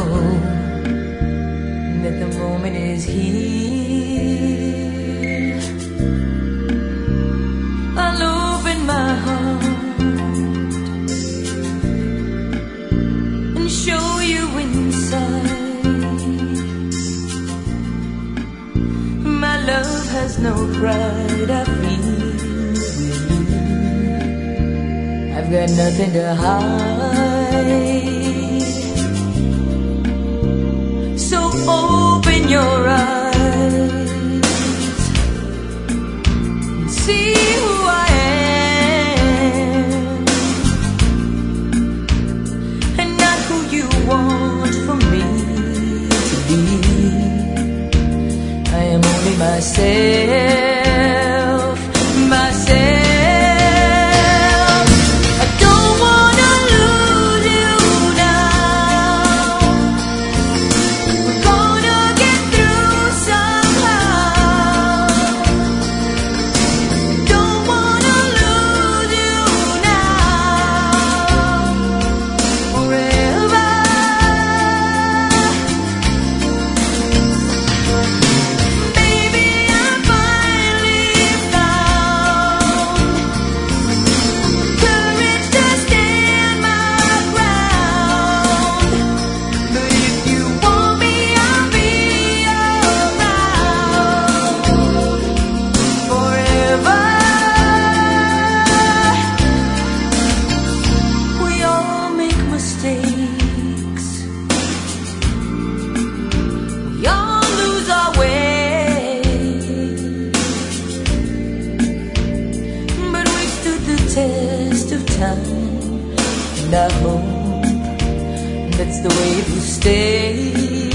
that the moment is here. I'll open my heart and show you inside. My love has no pride, I feel I've got nothing to hide. So open your eyes and see who I am, and not who you want for me to be. I am only myself, myself. Test of time, and I hope that's the way it will stay.